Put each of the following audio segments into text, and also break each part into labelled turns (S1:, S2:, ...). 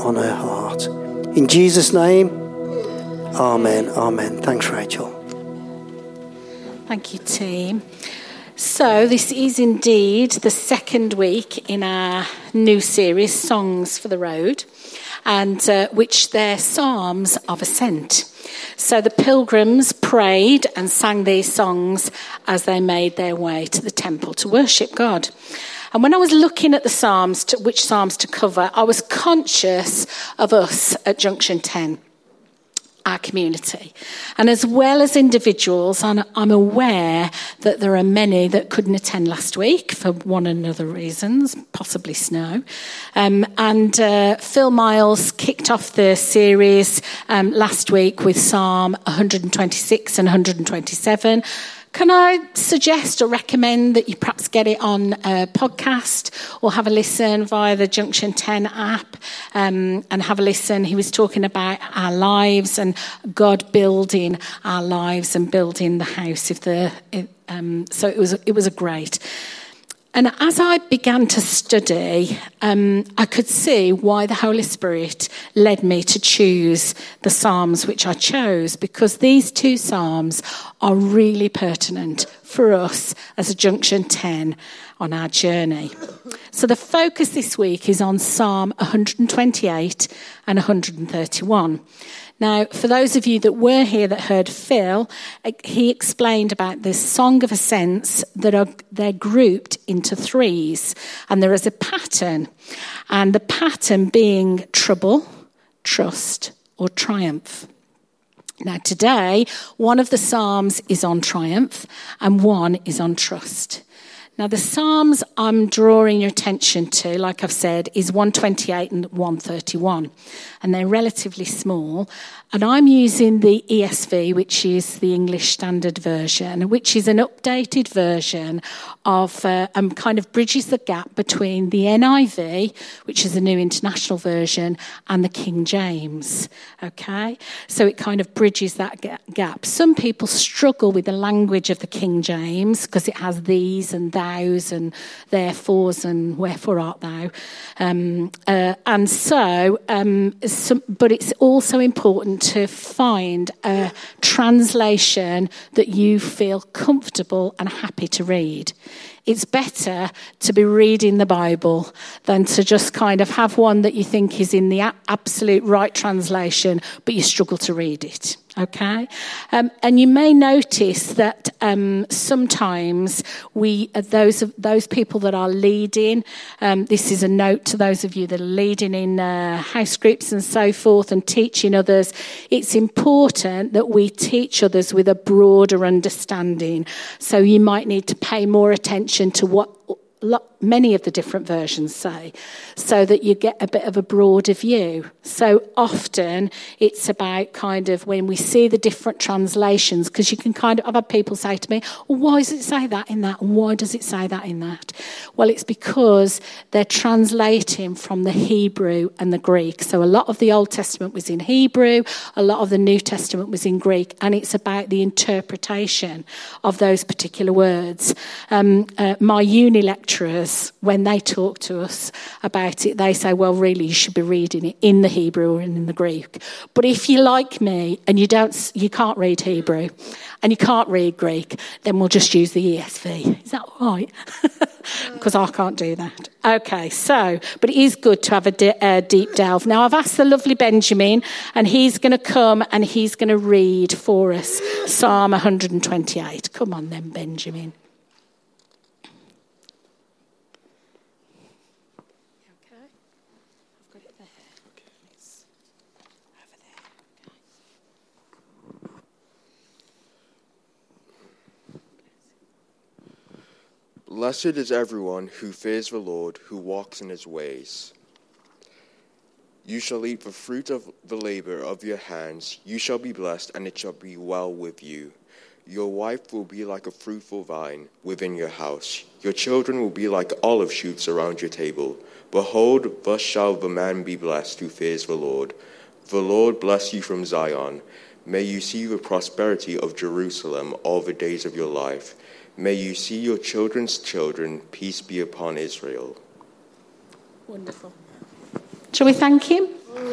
S1: on her heart. In Jesus' name, amen, amen. Thanks, Rachel.
S2: Thank you, team. So this is indeed the second week in our new series, Songs for the Road, and which they're psalms of ascent. So the pilgrims prayed and sang these songs as they made their way to the temple to worship God. And when I was looking at the psalms, which psalms to cover, I was conscious of us at Junction 10. Our community. And as well as individuals, I'm aware that there are many that couldn't attend last week for one and other reasons, possibly snow. And Phil Miles kicked off the series last week with Psalm 126 and 127. Can I suggest or recommend that you perhaps get it on a podcast or have a listen via the Junction 10 app and have a listen? He was talking about our lives and God building our lives and building the house. So it was a great. And as I began to study, I could see why the Holy Spirit led me to choose the Psalms which I chose, because these two Psalms are really pertinent for us as a Junction 10 on our journey. So the focus this week is on Psalm 128 and 131. Now, for those of you that were here that heard Phil, he explained about this song of ascents that they're grouped into threes, and there is a pattern, and the pattern being trouble, trust, or triumph. Now, today, one of the Psalms is on triumph, and one is on trust. Now, the Psalms I'm drawing your attention to, like I've said, is 128 and 131. And they're relatively small. And I'm using the ESV, which is the English Standard Version, which is an updated version of, kind of bridges the gap between the NIV, which is the New International Version, and the King James. Okay? So it kind of bridges that gap. Some people struggle with the language of the King James because it has these and thous and therefores and wherefore art thou. But it's also important to find a translation that you feel comfortable and happy to read. It's better to be reading the Bible than to just kind of have one that you think is in the absolute right translation, but you struggle to read it. Okay? And you may notice that sometimes those people that are leading, this is a note to those of you that are leading in house groups and so forth and teaching others, it's important that we teach others with a broader understanding. So you might need to pay more attention to what many of the different versions say, so that you get a bit of a broader view. So often it's about kind of when we see the different translations, because you can kind of, I've had people say to me, well, why does it say that in that? Why does it say that in that? Well, it's because they're translating from the Hebrew and the Greek. So a lot of the Old Testament was in Hebrew, a lot of the New Testament was in Greek, and it's about the interpretation of those particular words. My uni lecturers, when they talk to us about it, they say, well, really, you should be reading it in the Hebrew and in the Greek. But if you're like me and you can't read Hebrew and you can't read Greek, then we'll just use the ESV. Is that all right? Because I can't do that. Okay, but it is good to have a deep delve. Now, I've asked the lovely Benjamin, and he's going to come and he's going to read for us Psalm 128. Come on then, Benjamin.
S3: Blessed is everyone who fears the Lord, who walks in his ways. You shall eat the fruit of the labor of your hands. You shall be blessed, and it shall be well with you. Your wife will be like a fruitful vine within your house. Your children will be like olive shoots around your table. Behold, thus shall the man be blessed who fears the Lord. The Lord bless you from Zion. May you see the prosperity of Jerusalem all the days of your life. May you see your children's children. Peace be upon Israel.
S2: Wonderful. Shall we thank him?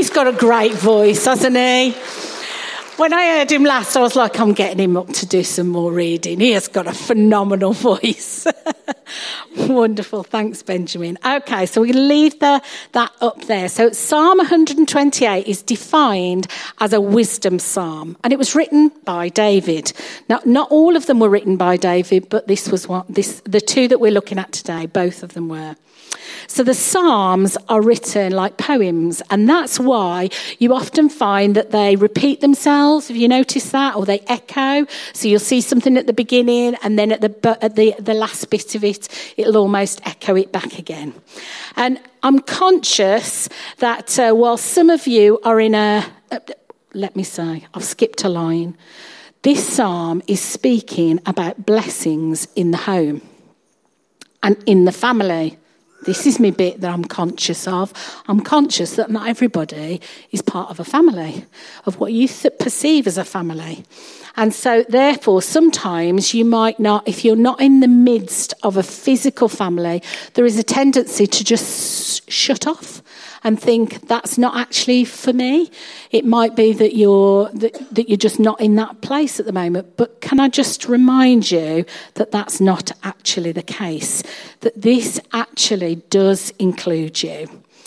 S2: He's got a great voice, hasn't he? When I heard him last, I was like, I'm getting him up to do some more reading. He has got a phenomenal voice. Wonderful. Thanks, Benjamin. Okay, so we're going to leave that up there. So Psalm 128 is defined as a wisdom psalm, and it was written by David. Now, not all of them were written by David, but this was the two that we're looking at today, both of them were. So the Psalms are written like poems, and that's why you often find that they repeat themselves. Have you noticed that? Or they echo. So you'll see something at the beginning, and then at the last bit of it, it'll almost echo it back again. And I'm conscious that while some of you are in let me say, I've skipped a line. This psalm is speaking about blessings in the home and in the family. This is my bit that I'm conscious of. I'm conscious that not everybody is part of a family, of what you perceive as a family. And so, therefore, sometimes you might not, if you're not in the midst of a physical family, there is a tendency to just shut off and think that's not actually for me. It might be that you're just not in that place at the moment. But can I just remind you that that's not actually the case, that this actually does include you.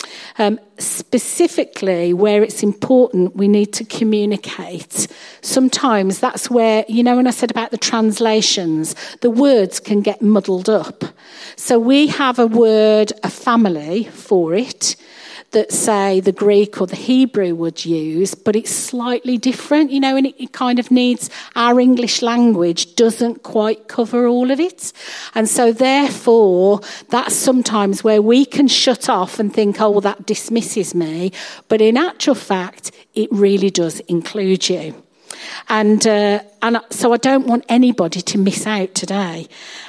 S2: Specifically, where it's important, we need to communicate. Sometimes that's where, when I said about the translations, the words can get muddled up. So we have a word, a family for it, that, say, the Greek or the Hebrew would use, but it's slightly different, and it kind of needs, our English language doesn't quite cover all of it. And so, therefore, that's sometimes where we can shut off and think, oh, well, that dismisses me. But in actual fact, it really does include you. And so I don't want anybody to miss out today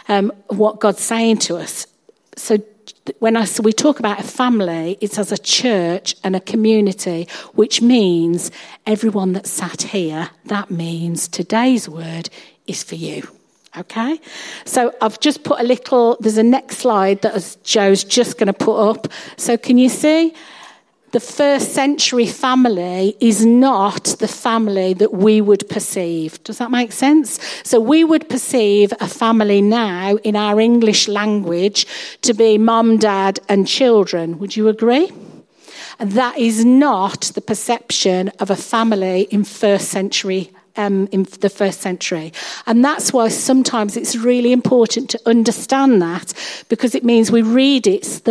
S2: what God's saying to us. So when we talk about a family, it's as a church and a community, which means everyone that's sat here, that means today's word is for you. Okay? So I've just put there's a next slide that Joe's just going to put up. So can you see? The first century family is not the family that we would perceive. Does that make sense? So we would perceive a family now in our English language to be mum, dad and children. Would you agree? And that is not the perception of a family in first century in the first century. And that's why sometimes it's really important to understand that, because it means we read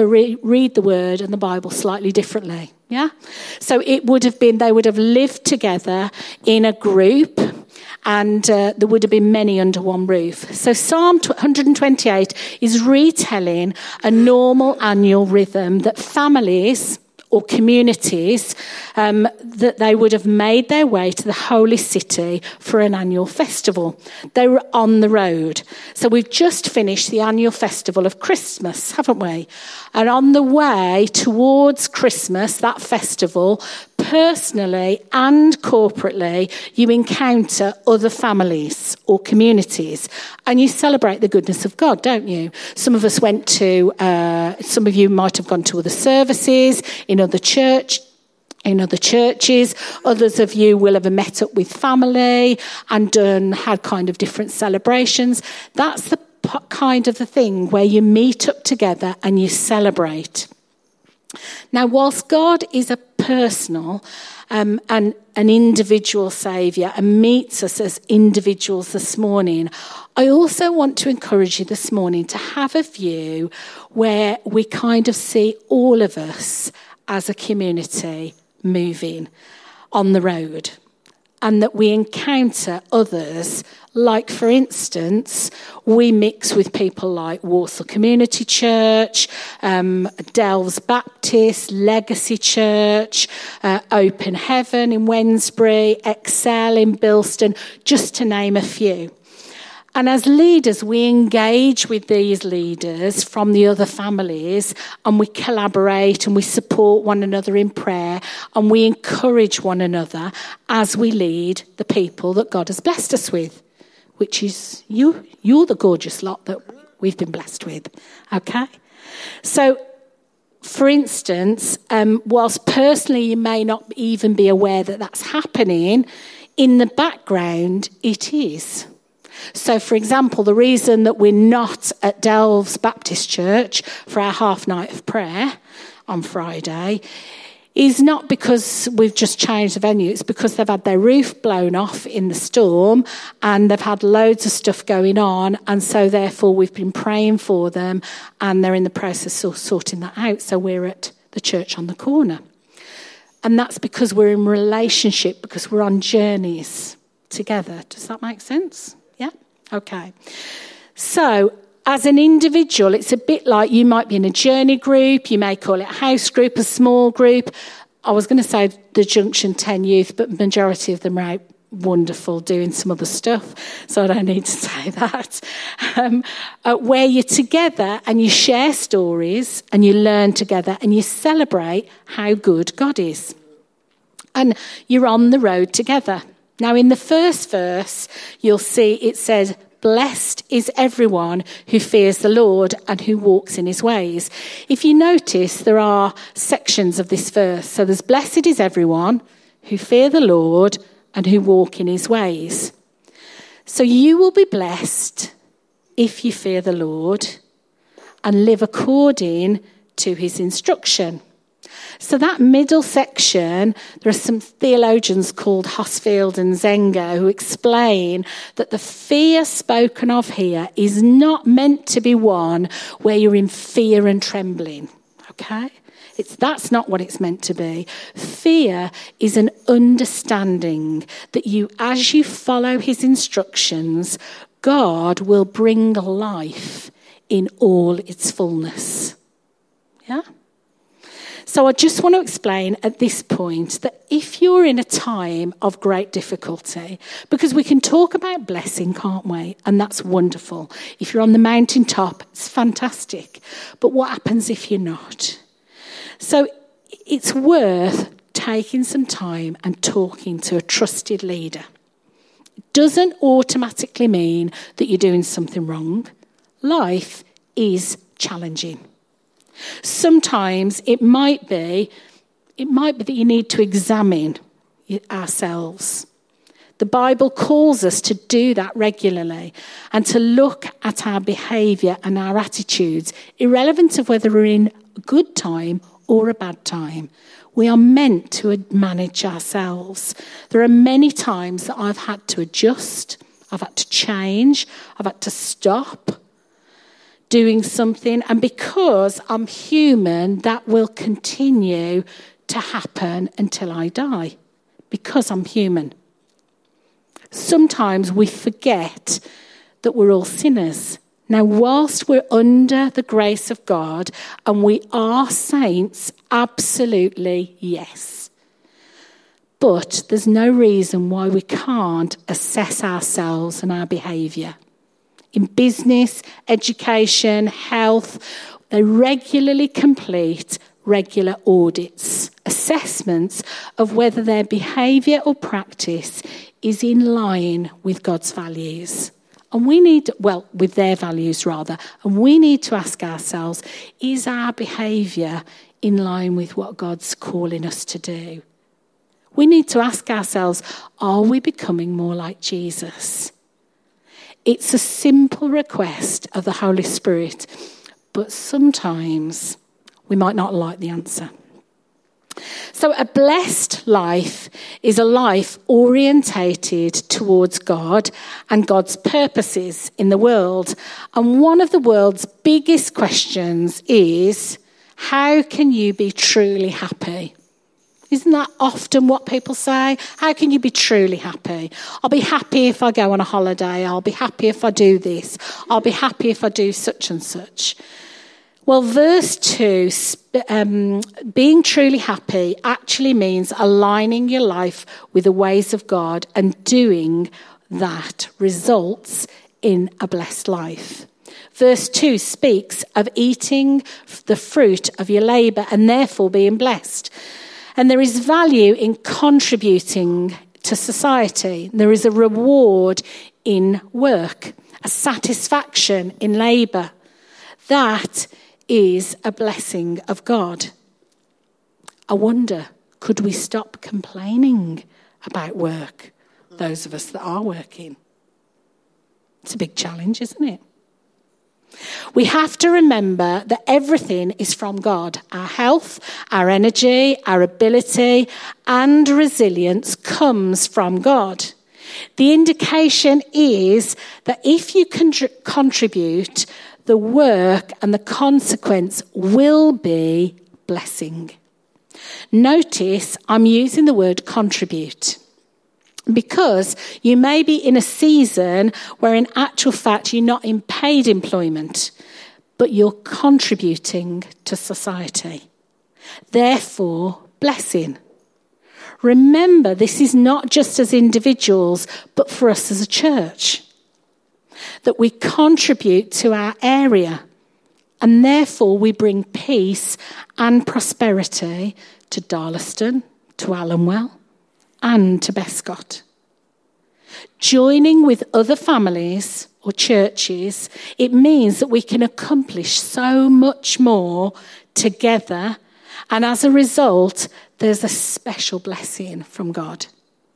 S2: the word and the Bible slightly differently. Yeah? So it would have been, they would have lived together in a group, and there would have been many under one roof. So Psalm 128 is retelling a normal annual rhythm that families or communities, that they would have made their way to the holy city for an annual festival. They were on the road. So we've just finished the annual festival of Christmas, haven't we? And on the way towards Christmas, that festival, personally and corporately, you encounter other families or communities, and you celebrate the goodness of God, don't you? Some of us went to, some of you might have gone to other services in other churches. Others of you will have met up with family and had kind of different celebrations. That's the kind of the thing where you meet up together and you celebrate. Now, whilst God is a personal and an individual saviour and meets us as individuals this morning, I also want to encourage you this morning to have a view where we kind of see all of us as a community moving on the road, and that we encounter others, like, for instance, we mix with people like Walsall Community Church, Delves Baptist, Legacy Church, Open Heaven in Wednesbury, Excel in Bilston, just to name a few. And as leaders, we engage with these leaders from the other families, and we collaborate and we support one another in prayer, and we encourage one another as we lead the people that God has blessed us with, which is you. You're the gorgeous lot that we've been blessed with. Okay? So for instance, whilst personally you may not even be aware that that's happening, in the background it is. So, for example, the reason that we're not at Delves Baptist Church for our half night of prayer on Friday is not because we've just changed the venue. It's because they've had their roof blown off in the storm and they've had loads of stuff going on. And so, therefore, we've been praying for them and they're in the process of sorting that out. So we're at the church on the corner. And that's because we're in relationship, because we're on journeys together. Does that make sense? Yeah? Okay. So, as an individual, it's a bit like you might be in a journey group, you may call it a house group, a small group. I was going to say the Junction 10 youth, but majority of them are out wonderful doing some other stuff, so I don't need to say that. Where you're together and you share stories and you learn together and you celebrate how good God is. And you're on the road together. Now, in the first verse, you'll see it says, "Blessed is everyone who fears the Lord and who walks in his ways." If you notice, there are sections of this verse. So there's blessed is everyone who fear the Lord and who walk in his ways. So you will be blessed if you fear the Lord and live according to his instruction. So that middle section, there are some theologians called Hosfield and Zenger who explain that the fear spoken of here is not meant to be one where you're in fear and trembling, okay? That's not what it's meant to be. Fear is an understanding that you, as you follow his instructions, God will bring life in all its fullness. Yeah? So I just want to explain at this point that if you're in a time of great difficulty, because we can talk about blessing, can't we? And that's wonderful. If you're on the mountaintop, it's fantastic. But what happens if you're not? So it's worth taking some time and talking to a trusted leader. It doesn't automatically mean that you're doing something wrong. Life is challenging. Sometimes it might be that you need to examine ourselves. The Bible calls us to do that regularly and to look at our behaviour and our attitudes, irrelevant of whether we're in a good time or a bad time. We are meant to manage ourselves. There are many times that I've had to adjust, I've had to change, I've had to stop doing something, and because I'm human, that will continue to happen until I die, because I'm human. Sometimes we forget that we're all sinners. Now, whilst we're under the grace of God and we are saints, absolutely yes. But there's no reason why we can't assess ourselves and our behaviour. In business, education, health, they regularly complete regular audits, assessments of whether their behaviour or practice is in line with God's values. And we need, with their values rather, and we need to ask ourselves, is our behaviour in line with what God's calling us to do? We need to ask ourselves, are we becoming more like Jesus? It's a simple request of the Holy Spirit, but sometimes we might not like the answer. So a blessed life is a life orientated towards God and God's purposes in the world. And one of the world's biggest questions is, how can you be truly happy? Isn't that often what people say? How can you be truly happy? I'll be happy if I go on a holiday. I'll be happy if I do this. I'll be happy if I do such and such. Well, verse 2, being truly happy actually means aligning your life with the ways of God, and doing that results in a blessed life. Verse 2 speaks of eating the fruit of your labour and therefore being blessed. And there is value in contributing to society. There is a reward in work, a satisfaction in labour. That is a blessing of God. I wonder, could we stop complaining about work, those of us that are working? It's a big challenge, isn't it? We have to remember that everything is from God. Our health, our energy, our ability, and resilience comes from God. The indication is that if you contribute, the work and the consequence will be blessing. Notice I'm using the word contribute, because you may be in a season where in actual fact you're not in paid employment, but you're contributing to society. Therefore, blessing. Remember, this is not just as individuals, but for us as a church. That we contribute to our area, and therefore we bring peace and prosperity to Darlaston, to Allenwell, and to Bescott. Joining with other families or churches, it means that we can accomplish so much more together, and as a result, there's a special blessing from God.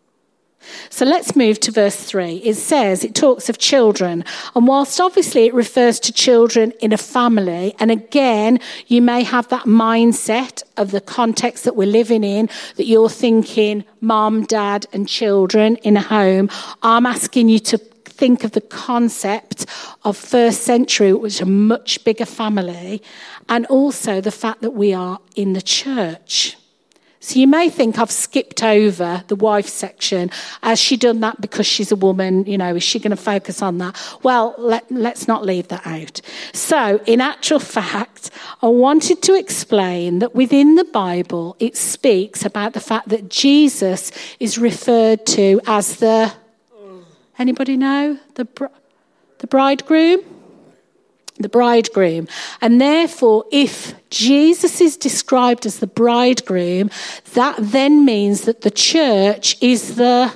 S2: So let's move to verse 3. It talks of children. And whilst obviously it refers to children in a family, and again, you may have that mindset of the context that we're living in, that you're thinking mom, dad, and children in a home. I'm asking you to think of the concept of first century, which is a much bigger family, and also the fact that we are in the church. So you may think I've skipped over the wife section. Has she done that because she's a woman? Is she going to focus on that? Well, let's not leave that out. So in actual fact, I wanted to explain that within the Bible, it speaks about the fact that Jesus is referred to as the, anybody know? The bridegroom? The bridegroom. And therefore, if Jesus is described as the bridegroom, that then means that the church is the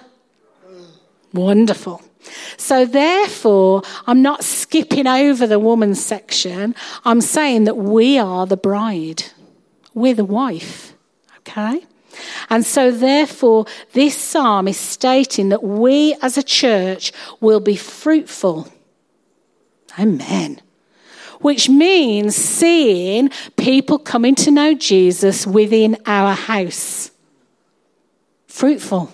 S2: wonderful. So therefore, I'm not skipping over the woman section. I'm saying that we are the bride. We're the wife. Okay? And so therefore, this psalm is stating that we as a church will be fruitful. Amen. Which means seeing people coming to know Jesus within our house. Fruitful.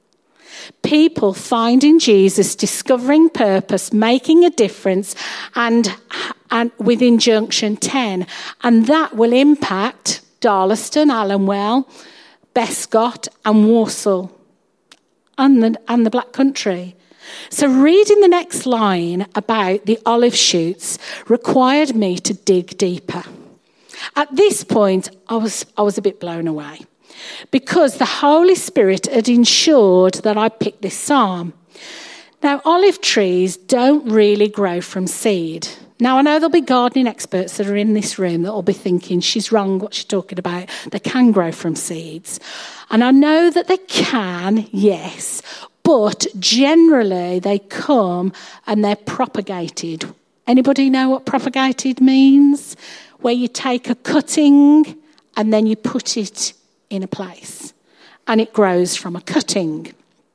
S2: People finding Jesus, discovering purpose, making a difference, and within Junction 10. And that will impact Darlaston, Allenwell, Bescott, and Walsall, and the Black Country. So reading the next line about the olive shoots required me to dig deeper. At this point, I was a bit blown away, because the Holy Spirit had ensured that I picked this psalm. Now, olive trees don't really grow from seed. Now, I know there'll be gardening experts that are in this room that will be thinking, she's wrong, what's she talking about? They can grow from seeds. And I know that they can, yes, but generally they come and they're propagated. Anybody know what propagated means? Where you take a cutting and then you put it in a place and it grows from a cutting.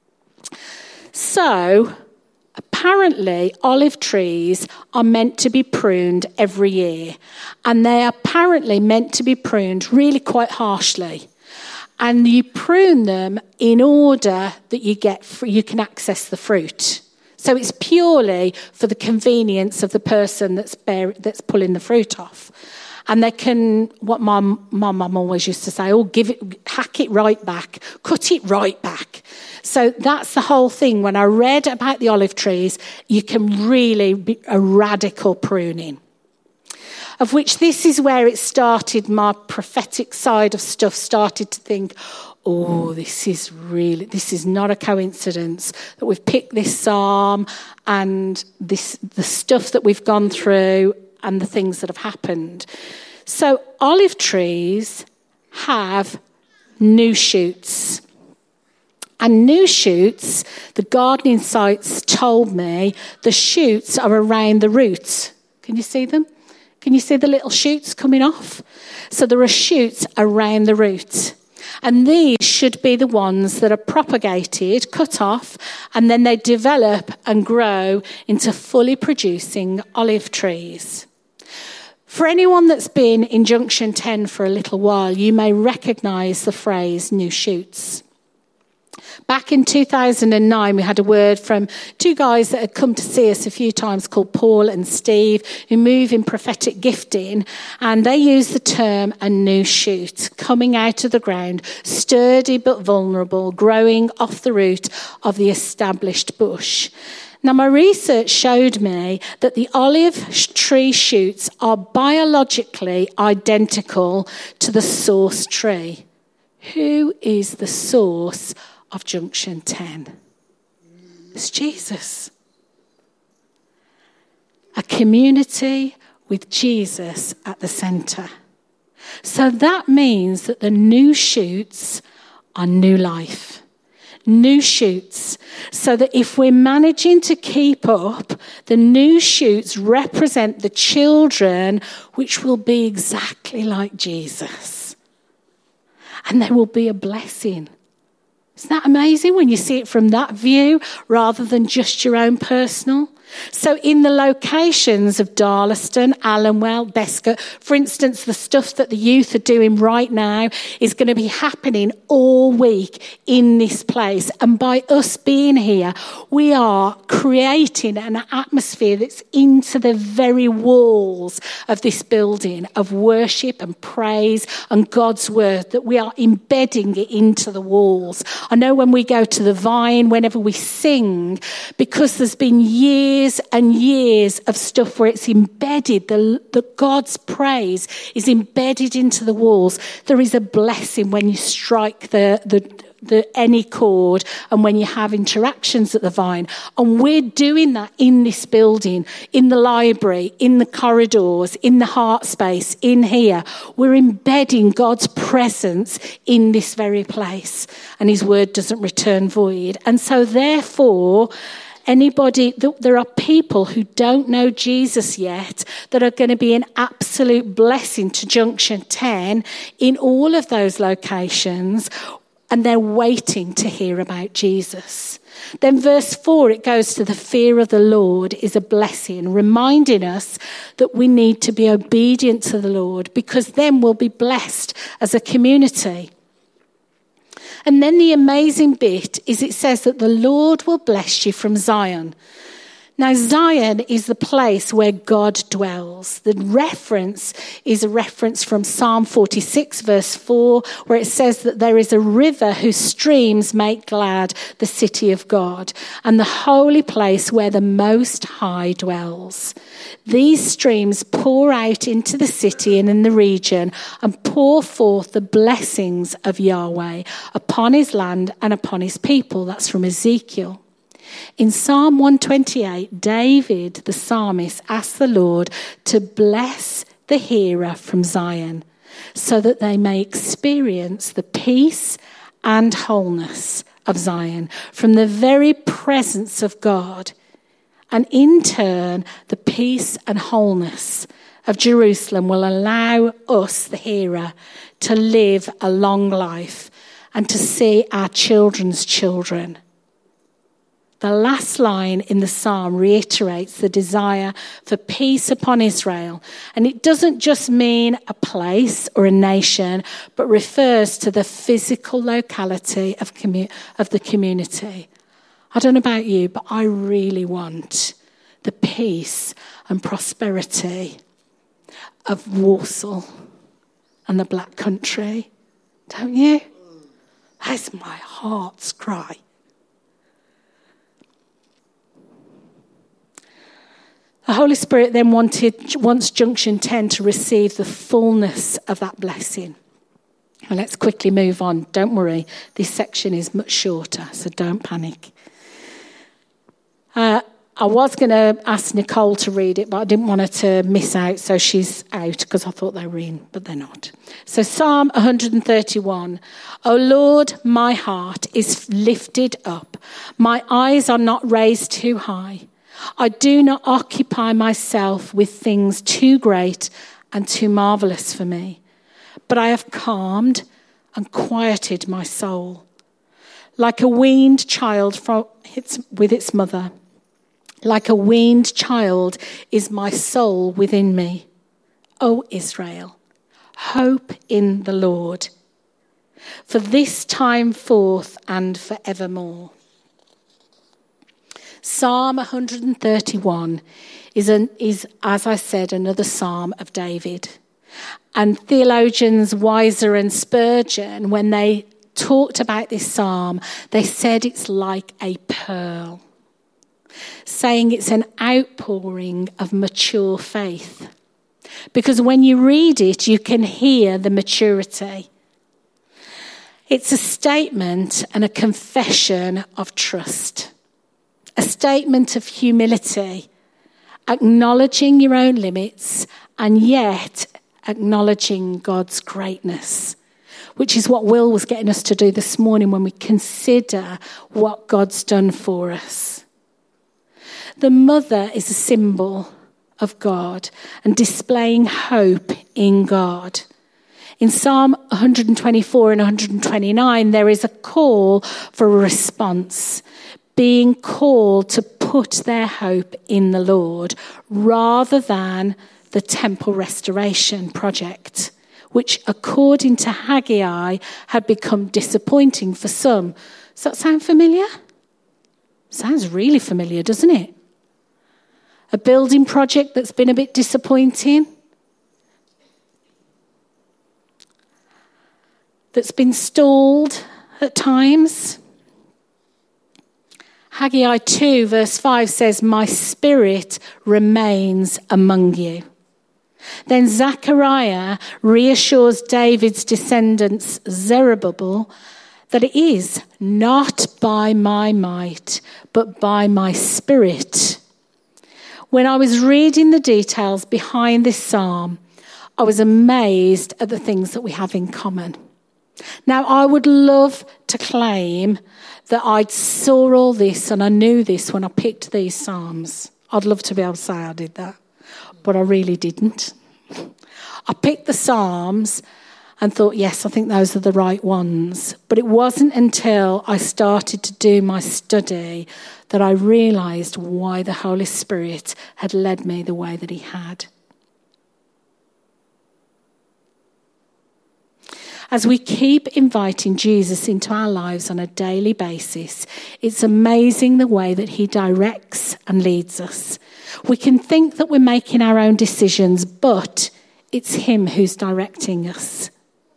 S2: So apparently olive trees are meant to be pruned every year, and they are apparently meant to be pruned really quite harshly. And you prune them in order that you can access the fruit. So it's purely for the convenience of the person that's pulling the fruit off. And they can, what my mum always used to say, hack it right back, cut it right back. So that's the whole thing. When I read about the olive trees, you can really be a radical pruning. Of which this is where it started, my prophetic side of stuff started to think, this is not a coincidence that we've picked this psalm and the stuff that we've gone through and the things that have happened. So olive trees have new shoots. And new shoots, the gardening sites told me, the shoots are around the roots. Can you see them? Can you see the little shoots coming off? So there are shoots around the root. And these should be the ones that are propagated, cut off, and then they develop and grow into fully producing olive trees. For anyone that's been in Junction 10 for a little while, you may recognise the phrase new shoots. Back in 2009, we had a word from two guys that had come to see us a few times called Paul and Steve, who move in prophetic gifting, and they use the term a new shoot, coming out of the ground, sturdy but vulnerable, growing off the root of the established bush. Now, my research showed me that the olive tree shoots are biologically identical to the source tree. Who is the source of Junction 10? It's Jesus. A community with Jesus at the centre. So that means that the new shoots are new life. New shoots. So that if we're managing to keep up, the new shoots represent the children which will be exactly like Jesus. And they will be a blessing. Isn't that amazing when you see it from that view rather than just your own personal? So in the locations of Darlaston, Allenwell, Bescot, for instance, the stuff that the youth are doing right now is going to be happening all week in this place. And by us being here, we are creating an atmosphere that's into the very walls of this building of worship and praise and God's word, that we are embedding it into the walls. I know when we go to the Vine, whenever we sing, because there's been years and years of stuff where it's embedded, the God's praise is embedded into the walls. There is a blessing when you strike the any chord and when you have interactions at the Vine. And we're doing that in this building, in the library, in the corridors, in the heart space, in here. We're embedding God's presence in this very place. And his word doesn't return void. And so therefore, there are people who don't know Jesus yet that are going to be an absolute blessing to Junction 10 in all of those locations, and they're waiting to hear about Jesus. Then verse 4, it goes to the fear of the Lord is a blessing, reminding us that we need to be obedient to the Lord, because then we'll be blessed as a community. And then the amazing bit is it says that the Lord will bless you from Zion. Now, Zion is the place where God dwells. The reference is a reference from Psalm 46, verse 4, where it says that there is a river whose streams make glad the city of God and the holy place where the Most High dwells. These streams pour out into the city and in the region and pour forth the blessings of Yahweh upon his land and upon his people. That's from Ezekiel. In Psalm 128, David, the psalmist, asked the Lord to bless the hearer from Zion so that they may experience the peace and wholeness of Zion from the very presence of God. And in turn, the peace and wholeness of Jerusalem will allow us, the hearer, to live a long life and to see our children's children. The last line in the psalm reiterates the desire for peace upon Israel. And it doesn't just mean a place or a nation, but refers to the physical locality of the community. I don't know about you, but I really want the peace and prosperity of Warsaw and the Black Country. Don't you? That's my heart's cry. The Holy Spirit then wants Junction 10 to receive the fullness of that blessing. And let's quickly move on. Don't worry, this section is much shorter, so don't panic. I was going to ask Nicole to read it, but I didn't want her to miss out, so she's out because I thought they were in, but they're not. So Psalm 131. O Lord, my heart is lifted up. My eyes are not raised too high. I do not occupy myself with things too great and too marvelous for me, but I have calmed and quieted my soul. Like a weaned child with its mother, like a weaned child is my soul within me. O Israel, hope in the Lord, for this time forth and forevermore. Psalm 131 is, as I said, another psalm of David. And theologians Weiser and Spurgeon, when they talked about this psalm, they said it's like a pearl, saying it's an outpouring of mature faith. Because when you read it, you can hear the maturity. It's a statement and a confession of trust, a statement of humility, acknowledging your own limits and yet acknowledging God's greatness, which is what Will was getting us to do this morning when we consider what God's done for us. The mother is a symbol of God and displaying hope in God. In Psalm 124 and 129, there is a call for a response, being called to put their hope in the Lord rather than the temple restoration project, which, according to Haggai, had become disappointing for some. Does that sound familiar? Sounds really familiar, doesn't it? A building project that's been a bit disappointing, that's been stalled at times. Haggai 2 verse 5 says, "My spirit remains among you." Then Zechariah reassures David's descendants, Zerubbabel, that it is not by my might, but by my spirit. When I was reading the details behind this psalm, I was amazed at the things that we have in common. Now, I would love to claim that I saw all this and I knew this when I picked these psalms. I'd love to be able to say I did that, but I really didn't. I picked the psalms and thought, yes, I think those are the right ones. But it wasn't until I started to do my study that I realised why the Holy Spirit had led me the way that he had. As we keep inviting Jesus into our lives on a daily basis, it's amazing the way that he directs and leads us. We can think that we're making our own decisions, but it's him who's directing us.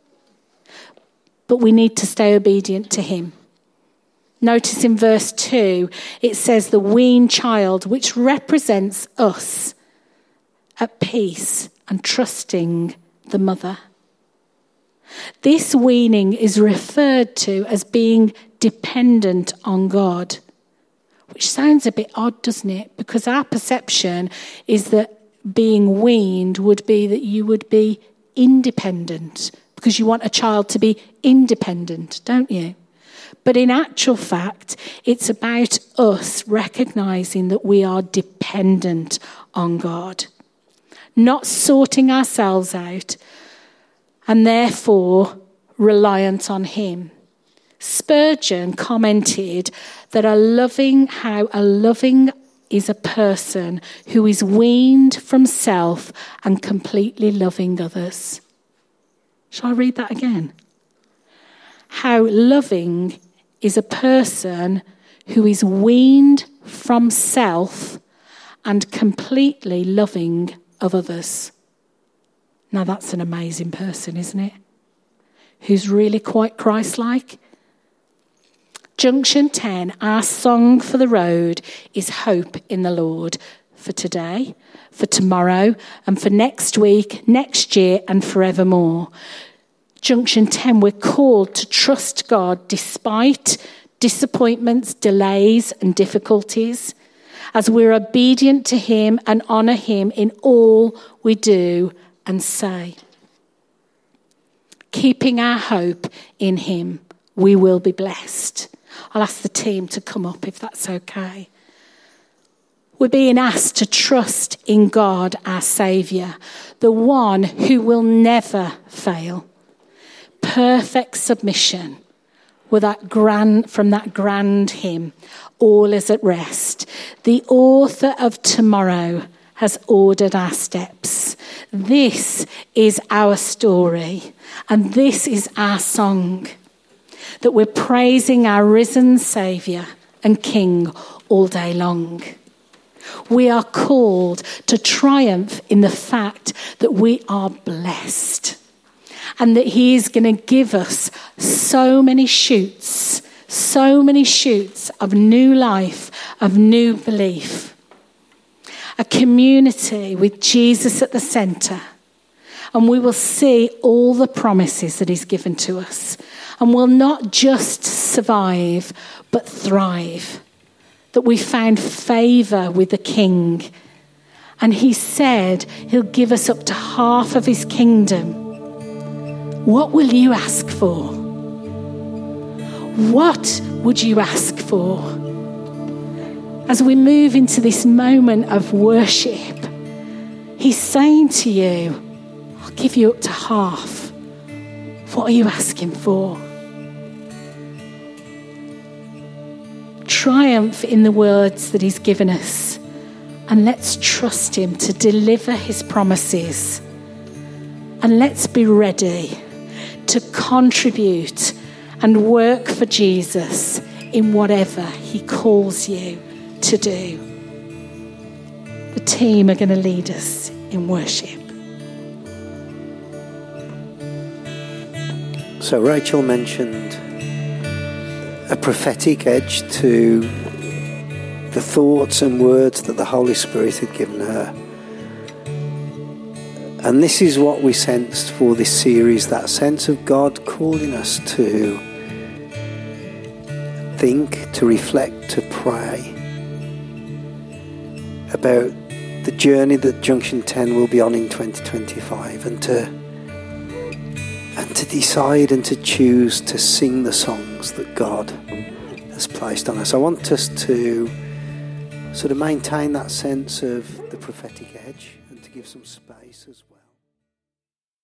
S2: But we need to stay obedient to him. Notice in verse 2, it says the weaned child, which represents us, at peace and trusting the mother. This weaning is referred to as being dependent on God, which sounds a bit odd, doesn't it? Because our perception is that being weaned would be that you would be independent, because you want a child to be independent, don't you? But in actual fact, it's about us recognising that we are dependent on God, not sorting ourselves out, and therefore reliant on him. Spurgeon commented that how a loving is a person who is weaned from self and completely loving others. Shall I read that again? How loving is a person who is weaned from self and completely loving of others. Now that's an amazing person, isn't it? Who's really quite Christ-like. Junction 10, our song for the road is hope in the Lord for today, for tomorrow, and for next week, next year, and forevermore. Junction 10, we're called to trust God despite disappointments, delays, and difficulties, as we're obedient to him and honour him in all we do and say. Keeping our hope in him, we will be blessed. I'll ask the team to come up if that's okay. We're being asked to trust in God, our Saviour, the one who will never fail. Perfect submission with from that grand hymn, all is at rest. The author of tomorrow has ordered our steps. This is our story, and this is our song, that we're praising our risen Saviour and King all day long. We are called to triumph in the fact that we are blessed and that he is going to give us so many shoots of new life, of new belief. A community with Jesus at the centre, and we will see all the promises that he's given to us, and will not just survive but thrive. That we found favour with the King, and he said he'll give us up to half of his kingdom. What will you ask for? What would you ask for? As we move into this moment of worship, he's saying to you, I'll give you up to half. What are you asking for? Triumph in the words that he's given us, and let's trust him to deliver his promises. And let's be ready to contribute and work for Jesus in whatever he calls you to do. The team are going to lead us in worship.
S1: So Rachel mentioned a prophetic edge to the thoughts and words that the Holy Spirit had given her. And this is what we sensed for this series, that sense of God calling us to think, to reflect, to pray about the journey that Junction 10 will be on in 2025, and to decide and to choose to sing the songs that God has placed on us. I want us to sort of maintain that sense of the prophetic edge and to give some space as well.